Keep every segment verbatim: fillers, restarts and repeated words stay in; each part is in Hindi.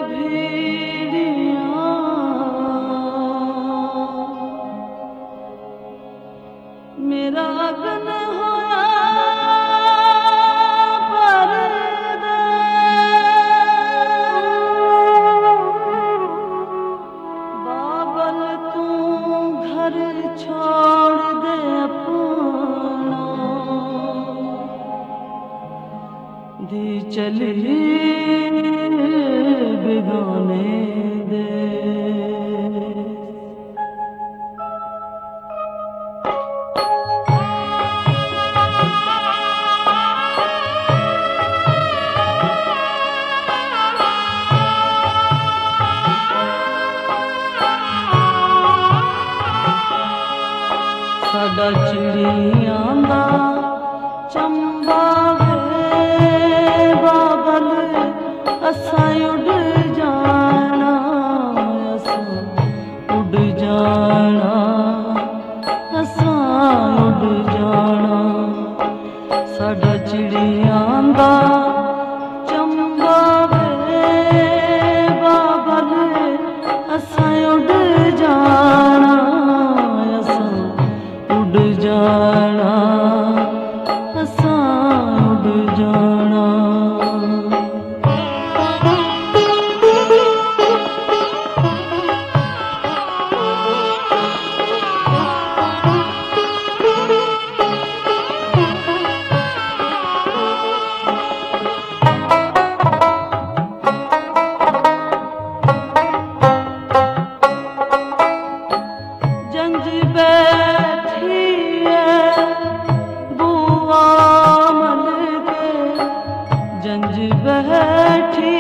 भीड़ियां मेरा अगन होया परदा बाबल तू घर छोड़ दे अपना दी चली बिगाने दे साडा चिड़ियां दा चंबा वे बाबल असां उड़ जाना असां उड़ जाना असां उड़ जाना साडा चिड़ियां दा चंबा वे बाबल असां उड़ जाना उड़ जाना असां उड़ जाना जंज बैठी जंज बैठी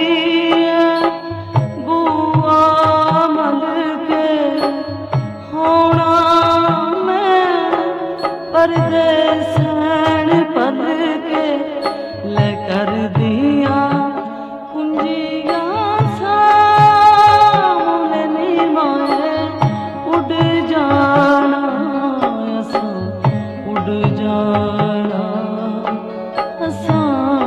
बुआ मल के होना मैं परदेसन पल के ले कर दिया कुंजिया सामने नी माए उड़ जाना असां उड़ जाना असां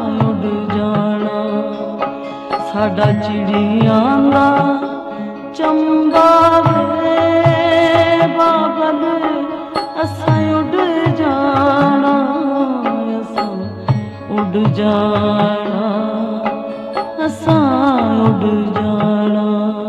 साडा चिड़ियां दा चंबा वे बाबल असां उड़ जाना असां उड़ जाना असां उड़ जाना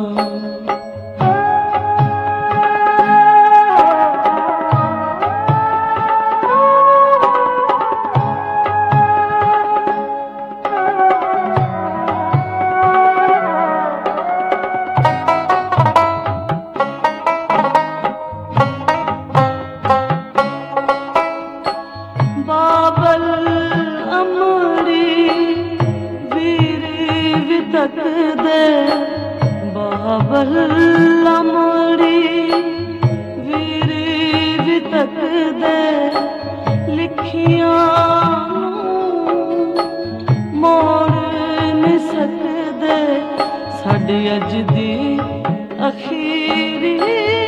बाबल अमरी वीर वितक दे बाबल अमरी वीर वितक दे लिखियां मोड़ नहीं सकदे साडी अज दी अखीरी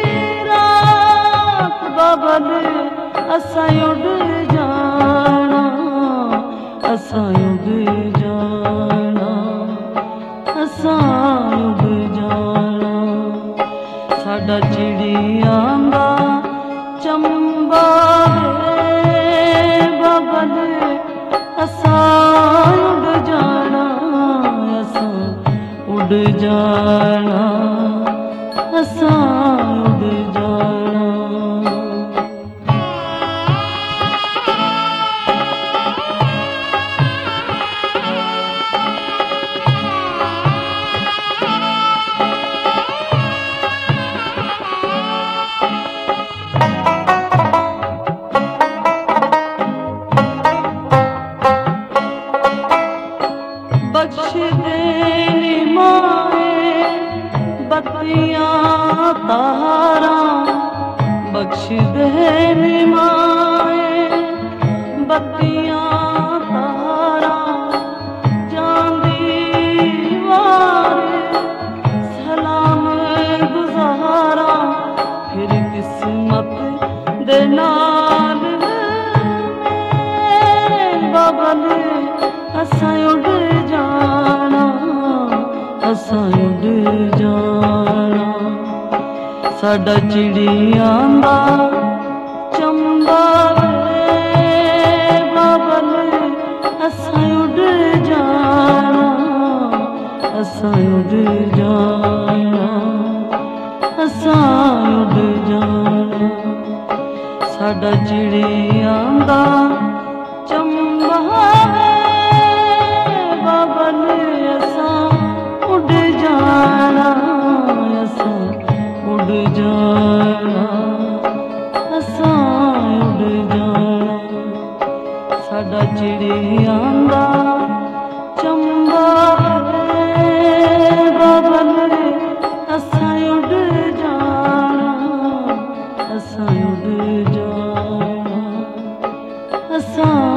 रात बाबल असां उड़ जाना असां उड़ जाना असां उड़ जाना साडा चिड़ियां दा चंबा वे बाबल असां उड़ जाना असां उड़ जाना असां उड़ जाना बख्श दे माए बत्तियां तारा बख्श दे माए बत्तियां तारा चांदी वारे सलाम गुजारा फिर किस्मत दे नाल बाबल असां उड़ जाना असां साडा चिड़ियां दा चंबा वे बाबल असां उड़ जाना, असां उड़ जाना, असां उड़ जाना। साडा चिड़ियां दा चंबा वे बाबल असां उड़ जाना, असां उड़ जाना, असां उड़ जाना। साडा चिड़ियां दा चंबा वे बाबल असां उड़ जाना, असां उड़ जाना, असां